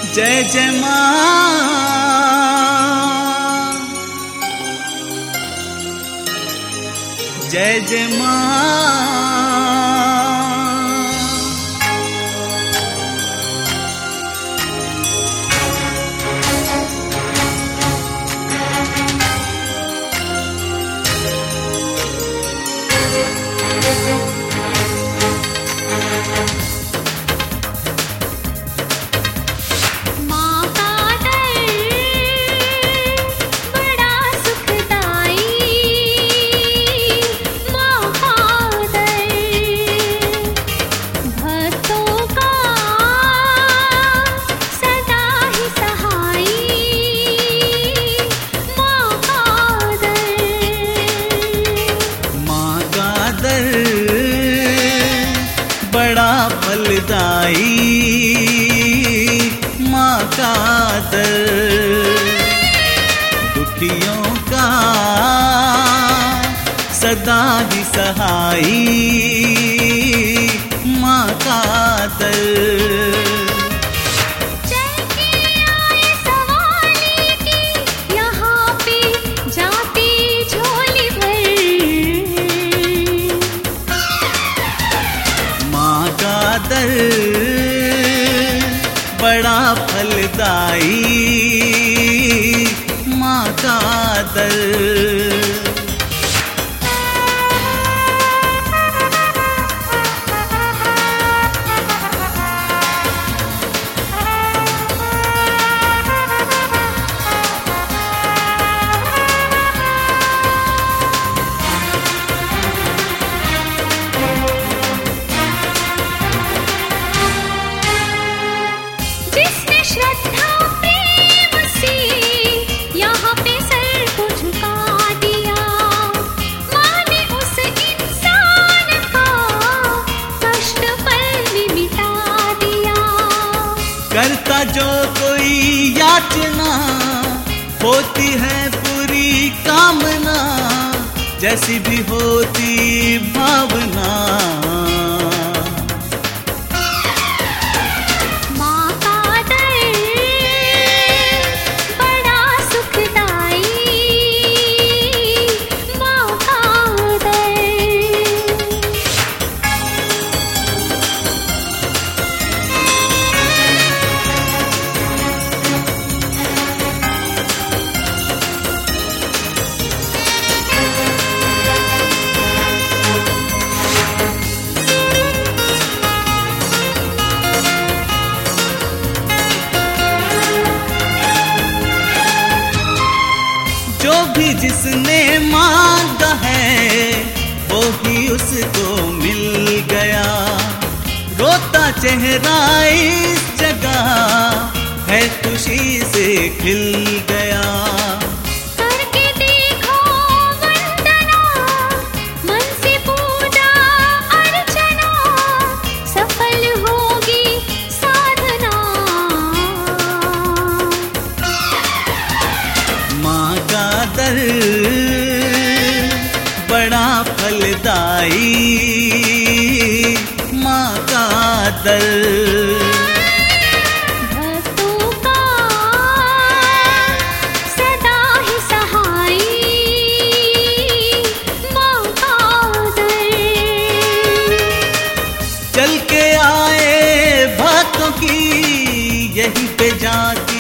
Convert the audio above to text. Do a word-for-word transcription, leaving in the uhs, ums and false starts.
जय जय माँ, जय जय माँ। बड़ा फलदाई माँ का दर, दुखियों का सदा ही सहाई माँ का दर। दर बड़ा फलदाई माँ का दर। श्रद्धा प्रेम से यहाँ पे सर को झुका दिया, माँ ने उस इंसान का कष्ट पल में मिटा दिया। करता जो कोई याचना होती है पूरी कामना, जैसी भी होती भावना। जो भी जिसने मांगा है वो ही उसको मिल गया, रोता चेहरा इस जगह है खुशी से खिल गया। करके देखो वंदना, मन से पूजा अर्चना, सफल होगी साधना। माँ का दर बड़ा फलदाई माँ का दर। भक्तों का सदा ही सहाई माँ का दर। चल के आए भक्तों की यहीं पे जाती